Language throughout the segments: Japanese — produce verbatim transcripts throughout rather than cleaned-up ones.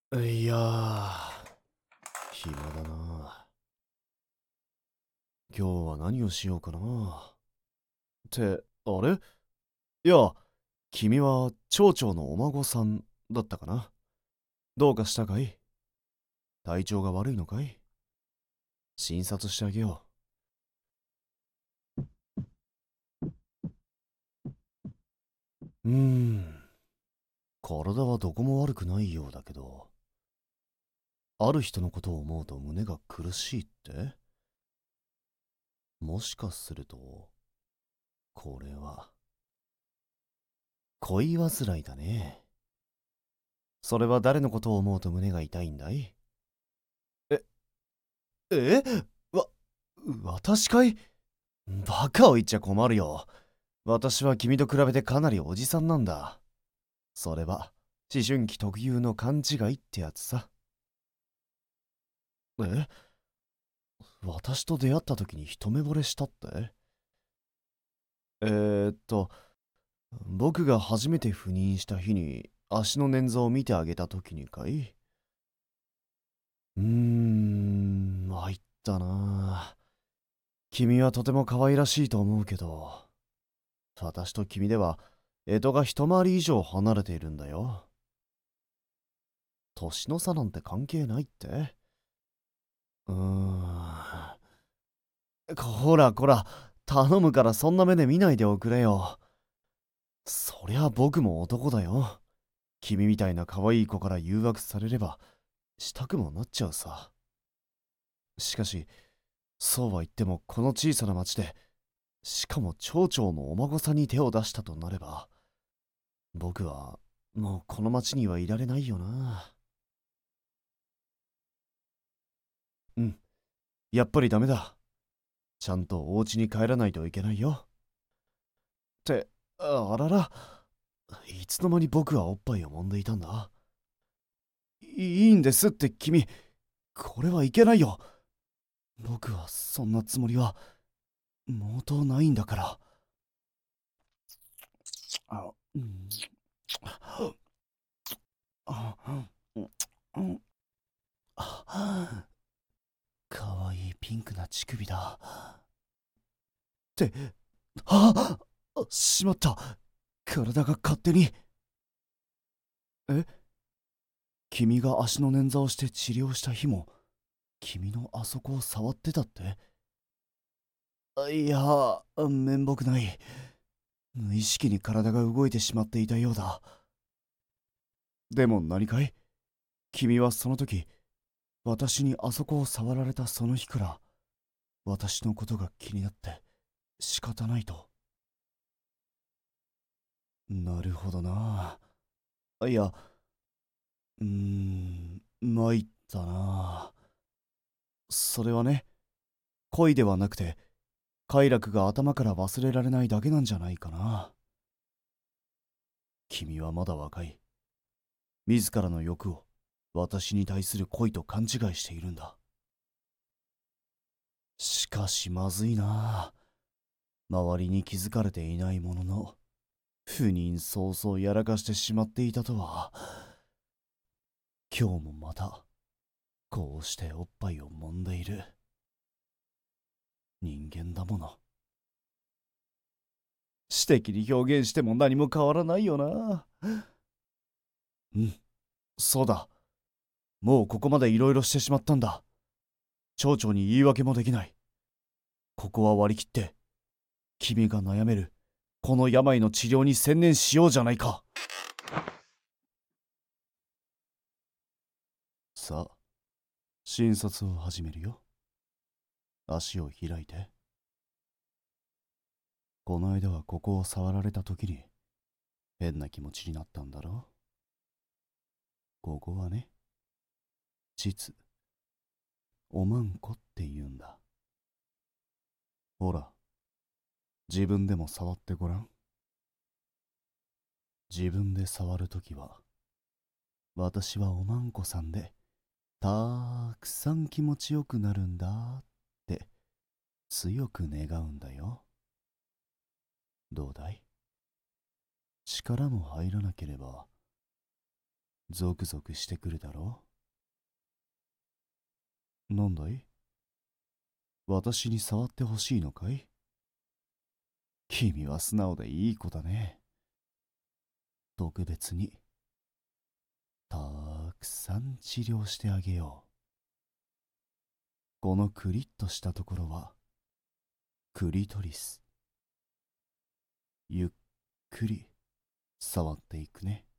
いやー、暇だな。今日は何をしようかな。って、あれいや、君は町長のお孫さんだったかな。どうかしたかい？体調が悪いのかい？診察してあげよう。うーん、体はどこも悪くないようだけど、ある人のことを思うと胸が苦しいって？もしかすると、これは、恋煩いだね。それは誰のことを思うと胸が痛いんだい？え、えわ、私かい？バカを言っちゃ困るよ。私は君と比べてかなりおじさんなんだ。それは、思春期特有の勘違いってやつさ。え私と出会った時に一目惚れしたって？えーっと、僕が初めて赴任した日に足の捻挫を見てあげた時にかい？うーん、参ったな。君はとても可愛らしいと思うけど、私と君では、江戸が一回り以上離れているんだよ。年の差なんて関係ないって？うーん。こらこら、頼むからそんな目で見ないでおくれよ。そりゃ僕も男だよ。君みたいな可愛い子から誘惑されれば、したくもなっちゃうさ。しかし、そうは言ってもこの小さな町で、しかも町長のお孫さんに手を出したとなれば、僕はもうこの町にはいられないよな。うん、やっぱりダメだ。ちゃんとお家に帰らないといけないよ。って、あらら、いつの間に僕はおっぱいを揉んでいたんだ？いいんですって君、これはいけないよ。僕はそんなつもりは、毛頭ないんだから。あ、うん、あ、うん、あ、かわいいピンクな乳首だ。って、あ、しまった。体が勝手に。え君が足の捻挫をして治療した日も、君のあそこを触ってたって？いや、面目ない。無意識に体が動いてしまっていたようだ。でも何かい？君はその時、私にあそこを触られたその日から、私のことが気になって仕方ないと？なるほどな。いや、うーん、参ったな。それはね、恋ではなくて、快楽が頭から忘れられないだけなんじゃないかな。君はまだ若い。自らの欲を私に対する恋と勘違いしているんだ。しかしまずいな。周りに気づかれていないものの、赴任早々やらかしてしまっていたとは。今日もまた、こうしておっぱいを揉んでいる。人間だもの。詩的に表現しても何も変わらないよな。うん、そうだ。もうここまでいろいろしてしまったんだ。町長に言い訳もできない。ここは割り切って、君が悩める、この病の治療に専念しようじゃないか。さあ、診察を始めるよ。足を開いて。この間はここを触られた時に、変な気持ちになったんだろう。ここはね、膣、おまんこって言うんだ。ほら、自分でも触ってごらん。自分で触るときは、私はおまんこさんで、たーくさん気持ちよくなるんだって強く願うんだよ。どうだい？力も入らなければ、 ゾクゾクしてくるだろう。なんだい？私に触ってほしいのかい？君は素直でいい子だね。特別にたくさん治療してあげよう。このクリッとしたところはクリトリス。ゆっくり触っていくね。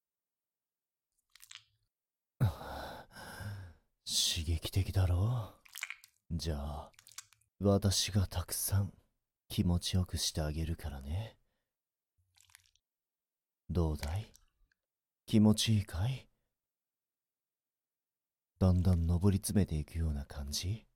刺激的だろう。じゃあ私がたくさん気持ちよくしてあげるからね。どうだい？気持ちいいかい？だんだん上り詰めていくような感じ？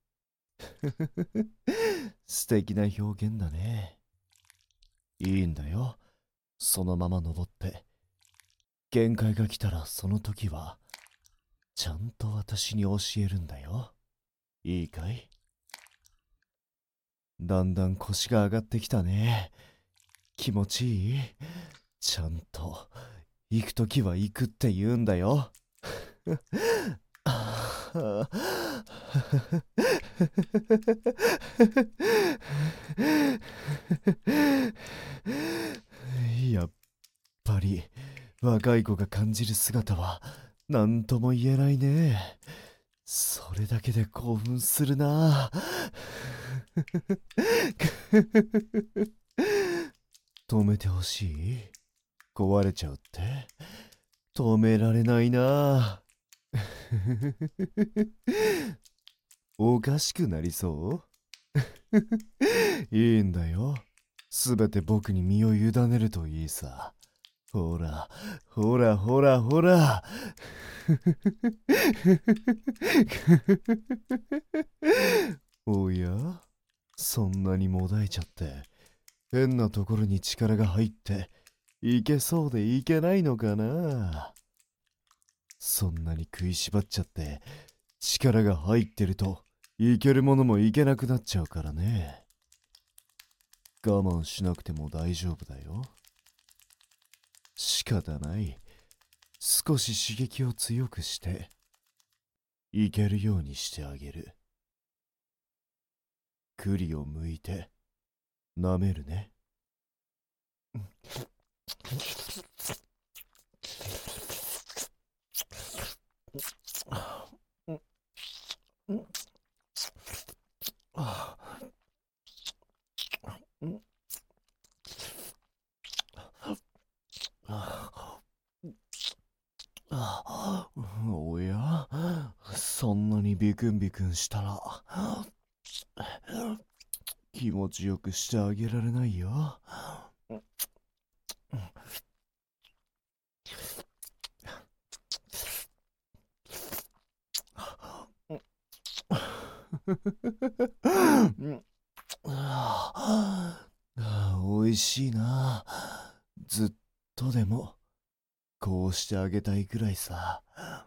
素敵な表現だね。いいんだよ。そのまま登って。限界が来たらその時はちゃんと私に教えるんだよ。いいかい？だんだん腰が上がってきたね。気持ちいい？ちゃんと行く時は行くって言うんだよ。やっぱり若い子が感じる姿は何とも言えないね。それだけで興奮するな。止めてほしい？壊れちゃうって？止められないな。おかしくなりそう？いいんだよ。すべて僕に身を委ねるといいさ。ほら、ほらほらほら。おや？そんなにもだえちゃって変なところに力が入っていけそうでいけないのかな。そんなに食いしばっちゃって力が入ってるといけるものもいけなくなっちゃうからね。我慢しなくても大丈夫だよ。仕方ない。少し刺激を強くしていけるようにしてあげる。栗を剥いて舐めるね。おや？そんなにビクンビクンしたら気持ちよくしてあげられないよ。おいしいな。ずっとでもこうしてあげたいくらいさ。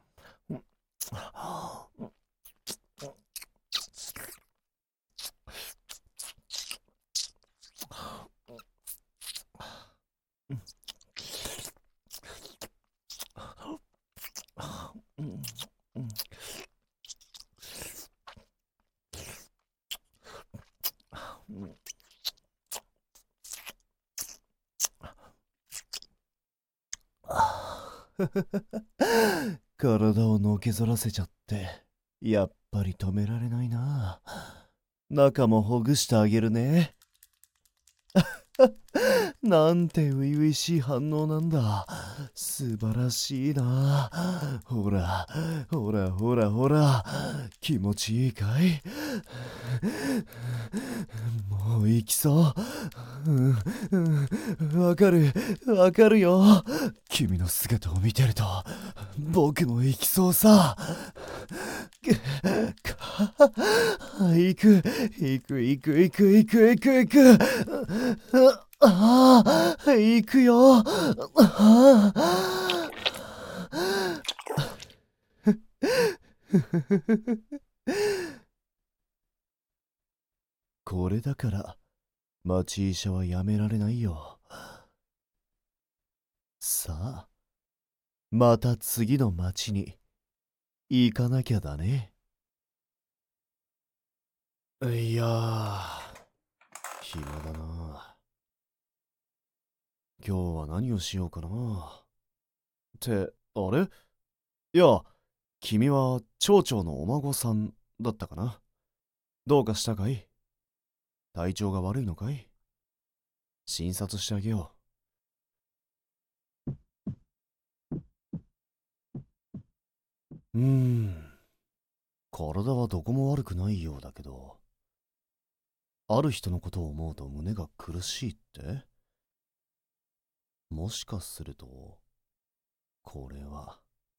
体をのけぞらせちゃってやっぱり止められないな。中もほぐしてあげるね。なんて初々しい反応なんだ。素晴らしいな。ほらほらほらほら、気持ちいいかい？もう行きそう。うんうん、わかるわかるよ。君の姿を見てると僕も行きそうさ。行く行く行く行く行く行く行く。ああ、行くよ。ああ。これだから町医者はやめられないよ。さあまた次の町に行かなきゃだね。いやー、暇だな。今日は何をしようかな。って、あれ、いや、君は町長のお孫さんだったかな。どうかしたかい？体調が悪いのかい？診察してあげよう。うーん、体はどこも悪くないようだけど、ある人のことを思うと胸が苦しいって？もしかすると、これは、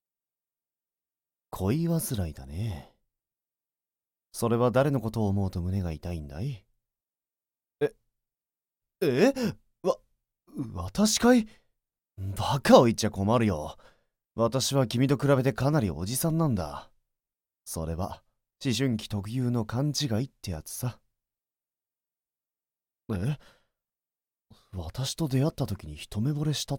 恋煩いだね。それは誰のことを思うと胸が痛いんだい？え、えわ、私かい？バカを言っちゃ困るよ。私は君と比べてかなりおじさんなんだ。それは、思春期特有の勘違いってやつさ。え、私と出会った時に一目惚れしたって？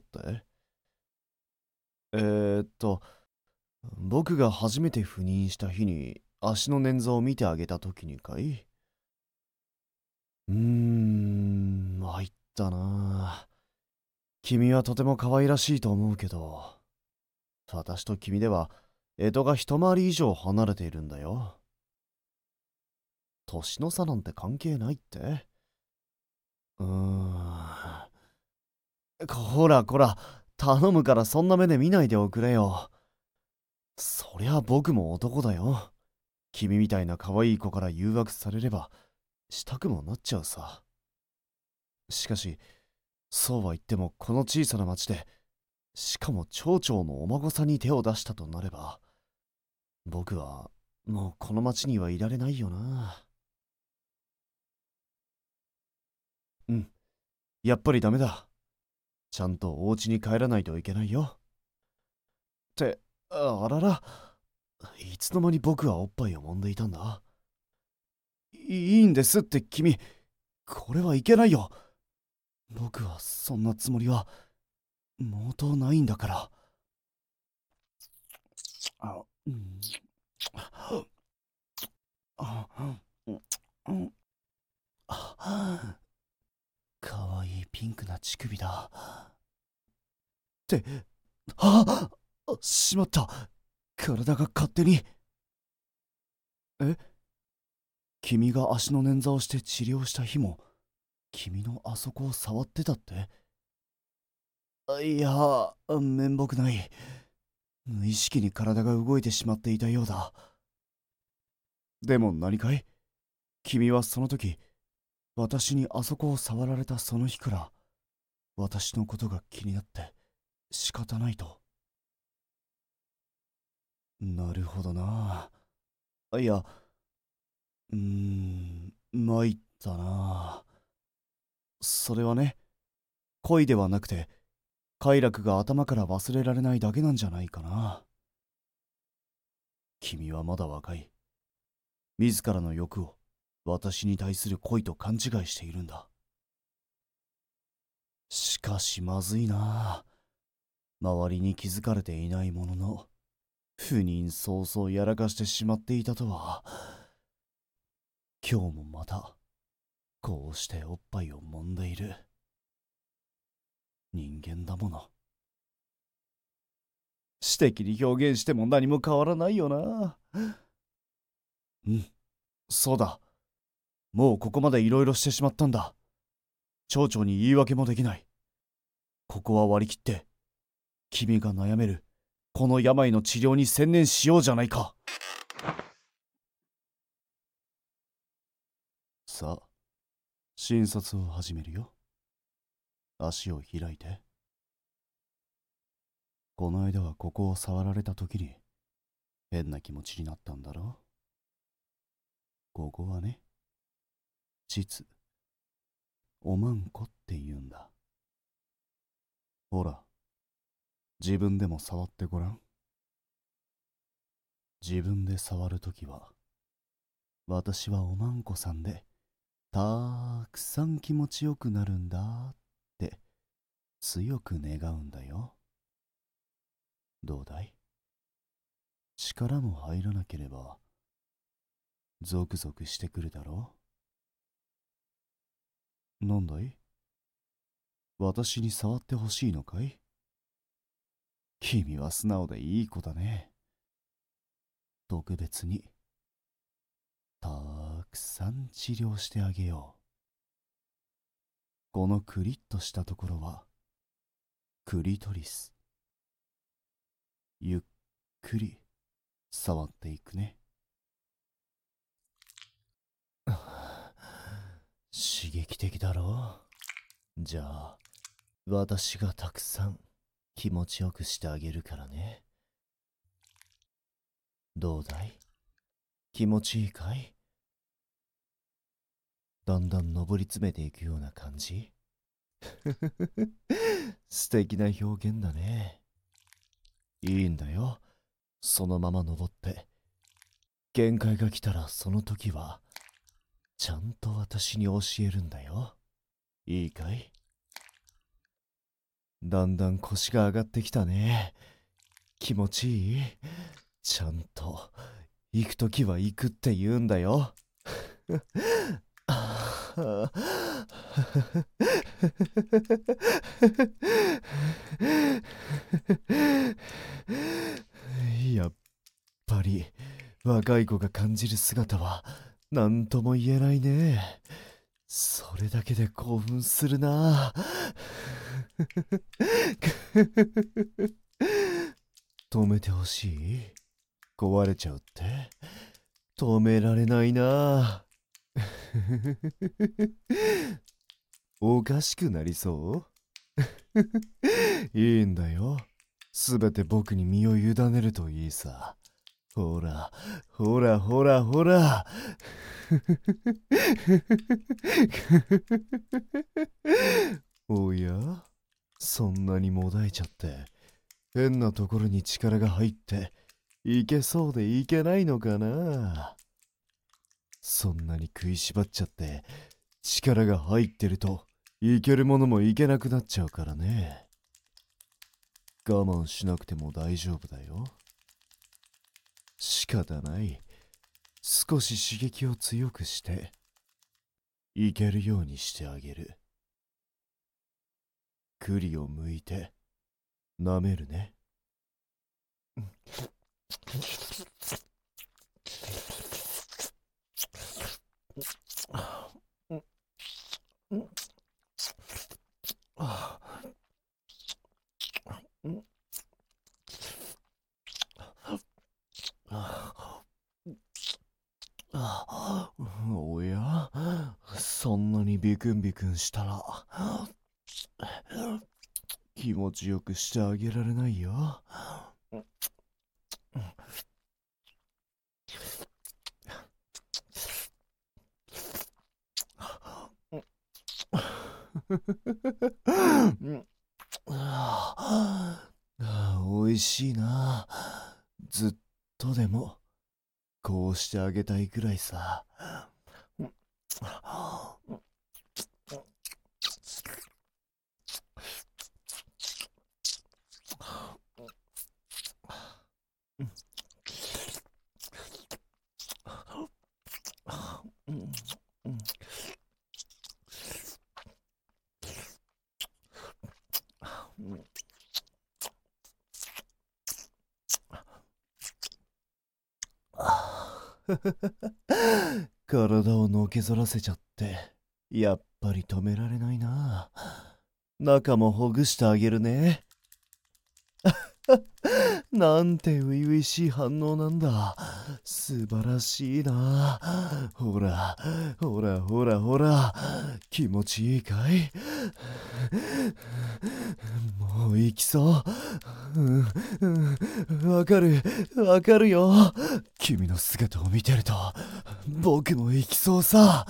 えーっと、僕が初めて赴任した日に足の捻挫を見てあげた時にかい？うーん、参ったな。君はとても可愛らしいと思うけど、私と君では、干支が一回り以上離れているんだよ。年の差なんて関係ないって？うーん。こらこら、頼むからそんな目で見ないでおくれよ。そりゃ僕も男だよ。君みたいな可愛い子から誘惑されれば、したくもなっちゃうさ。しかし、そうは言ってもこの小さな町で、しかも町長のお孫さんに手を出したとなれば、僕はもうこの町にはいられないよな。うん、やっぱりダメだ。ちゃんとお家に帰らないといけないよ。って、あらら、いつの間に僕はおっぱいを揉んでいたんだ？いいんですって君、これはいけないよ。僕はそんなつもりは毛頭ないんだから。あ、うん、あ、うん、あ、かわいいピンクな乳首だ。って、あ、しまった。体が勝手に。え、君が足の捻挫をして治療した日も、君のあそこを触ってたって？いや、面目ない。無意識に体が動いてしまっていたようだ。でも何かい？君はその時、私にあそこを触られたその日から、私のことが気になって仕方ないと？なるほどな。いや、うーん、参ったな。それはね、恋ではなくて、快楽が頭から忘れられないだけなんじゃないかな。君はまだ若い。自らの欲を私に対する恋と勘違いしているんだ。しかしまずいな。周りに気づかれていないものの、赴任早々やらかしてしまっていたとは。今日もまた、こうしておっぱいを揉んでいる。人間だもの。詩的に表現しても何も変わらないよな。うん、そうだ。もうここまでいろいろしてしまったんだ。町長に言い訳もできない。ここは割り切って、君が悩める、この病の治療に専念しようじゃないか。さあ、診察を始めるよ。足を開いて。この間はここを触られた時に、変な気持ちになったんだろう。ここはね、膣、おまんこって言うんだ。ほら、自分でも触ってごらん。自分で触るときは、私はおまんこさんで、たーくさん気持ちよくなるんだって強く願うんだよ。 どうだい？力も入らなければゾクゾクしてくるだろう。なんだい？私に触ってほしいのかい？君は素直でいい子だね。特別にたくさん治療してあげよう。このクリッとしたところはクリトリス。ゆっくり触っていくね。刺激的だろう。じゃあ私がたくさん気持ちよくしてあげるからね。どうだい？気持ちいいかい？だんだん上り詰めていくような感じ。素敵な表現だね。いいんだよ、そのまま登って。限界が来たらその時はちゃんと私に教えるんだよ。いいかい？だんだん腰が上がってきたね。気持ちいい？ちゃんと行く時は行くって言うんだよ。やっぱり若い子が感じる姿は何とも言えないね。それだけで興奮するな。止めてほしい？壊れちゃうって？止められないな。おかしくなりそう？いいんだよ、すべて僕に身を委ねるといいさ。ほらほらほらほら。おや、そんなにもだえちゃって変なところに力が入っていけそうでいけないのかな。そんなに食いしばっちゃって力が入ってるといけるものもいけなくなっちゃうからね。我慢しなくても大丈夫だよ。仕方ない、少し刺激を強くしていけるようにしてあげる。栗を剥いて舐めるね。おや、そんなにビクンビクンしたら気持ちよくしてあげられないよ。おいしいな。ずっとでもこうしてあげたいくらいさ。体をのけぞらせちゃってやっぱり止められないな。中もほぐしてあげるね。なんて初々しい反応なんだ。素晴らしいな。ほらほらほらほら、気持ちいいかい？もう行きそう。うんうん、わかるわかるよ。君の姿を見てると僕も行きそうさ。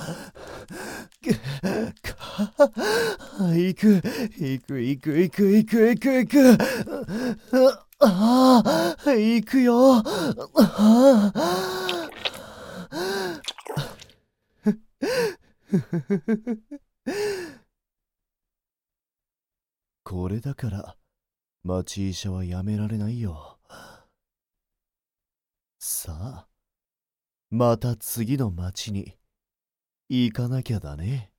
行く行く行く行く行く行く行く。ああ、行くよ。ああ。これだから町医者はやめられないよ。さあ、また次の町に行かなきゃだね。